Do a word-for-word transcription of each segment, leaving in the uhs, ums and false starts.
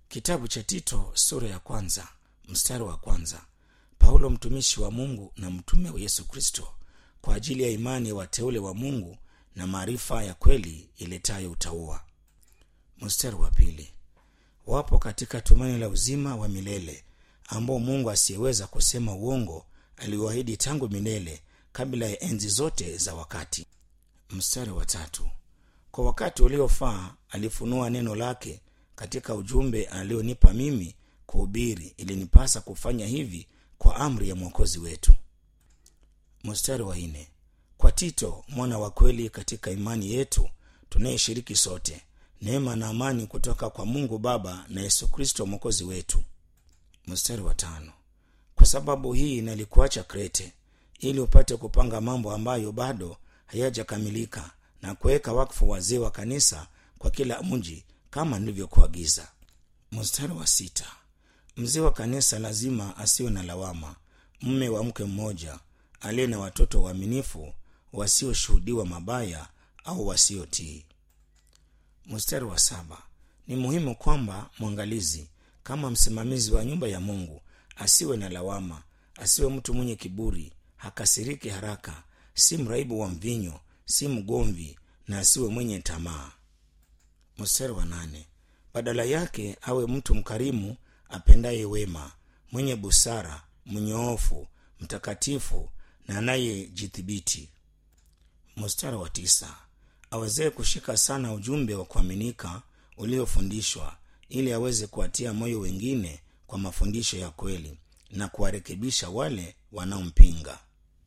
Kitabu cha Tito sura ya kwanza mstari wa kwanza. Paulo mtumishi wa Mungu na mtume wa Yesu Kristo kwa ajili ya imani ya wateule wa Mungu na maarifa ya kweli iletayo utauwa. Mstari wa pili. Wapo katika tumaini la uzima wa milele ambao Mungu asiyeweza kusema uongo aliwaahidi tangu milele kabla ya enzi zote za wakati. Mstari wa tatu. Kwa wakati uliofaa alifunua neno lake katika ujumbe alionipa mimi kuhubiri, ilinipasa kufanya hivi kwa amri ya Mwokozi wetu. Mstari wa nne. Kwa Tito mwana wa kweli katika imani yetu tunayeshiriki sote, neema na amani kutoka kwa Mungu Baba na Yesu Kristo Mwokozi wetu. Mstari wa tano. Kwa sababu hii nalikuacha Krete ili upate kupanga mambo ambayo bado hayajakamilika na kuweka wakfu wazee wa kanisa kwa kila mji kama nilivyokuagiza. Mstari wa sita. Mzee wa kanisa lazima asiwe na lawama, mume wa mke mmoja, aliye na watoto waaminifu, wasioshuhudiwa mabaya au wasiotii. Mstari wa saba. Ni muhimu kwamba mwangalizi kama msimamizi wa nyumba ya Mungu asiwe na lawama, asiwe mtu mwenye kiburi, hakasiriki haraka, si mraibu wa mvinyo, si mgomvi, na asiwe mwenye tamaa. Mstari wa nane. Badala yake awe mtu mkarimu, apendaye wema, mwenye busara, mnyoofu, mtakatifu na anayejithibiti. Mstari wa tisa. Aweze kushika sana ujumbe wa kuaminika uliofundishwa, ili aweze kuwatia moyo wengine kwa mafundisho ya kweli na kuwarekebisha wale wanaompinga.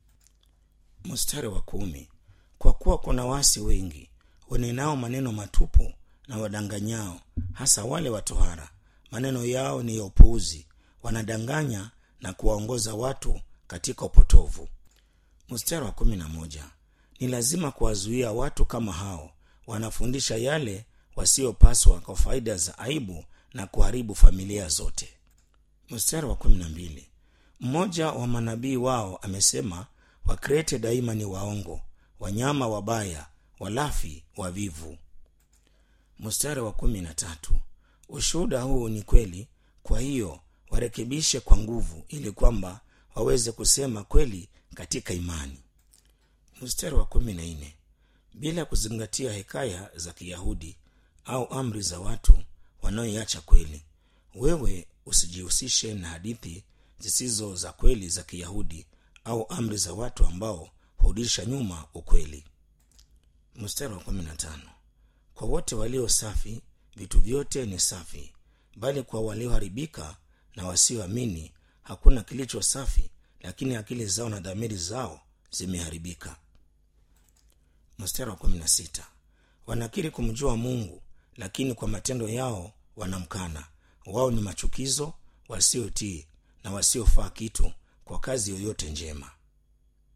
Mstari wa kumi. Kwa kuwa kuna wasi wengi wanenao maneno matupu na wadanganyao, hasa wale watohara, maneno yao ni ya upuuzi, wanadanganya na kuwaongoza watu katika upotovu. Mstari wa kumi na moja. Ni lazima kuwazuia watu kama hao, wanafundisha yale wasiopaswa kwa faida za aibu na kuharibu familia zote. Mstari wa kumi na mbili. Mmoja wa manabii wao amesema, Wakrete daima ni waongo, wanyama wabaya, walafi, wavivu. Mstari wa kumi na tatu. Ushuhuda huu ni kweli, kwa hiyo warekebishe kwa nguvu ili kwamba waweze kusema kweli katika imani. Mstari wa kumi na nne. Bila kuzingatia hekaya za Kiyahudi au amri za watu wanaoiacha kweli, wewe usijihusishe na hadithi zisizo za kweli za Kiyahudi au amri za watu ambao hurudisha nyuma ukweli. Mstari wa kumi na tano. Kwa wote walio safi vitu vyote ni safi, bali kwa walioharibika na wasioamini hakuna kilicho safi, lakini akili zao na dhamiri zao zimeharibika. Mstari wa kumi na sita. Wanakiri kumjua Mungu, lakini kwa matendo yao wanamkana. Wao ni machukizo, wasiotii na wasiofaa kitu kwa kazi yoyote njema.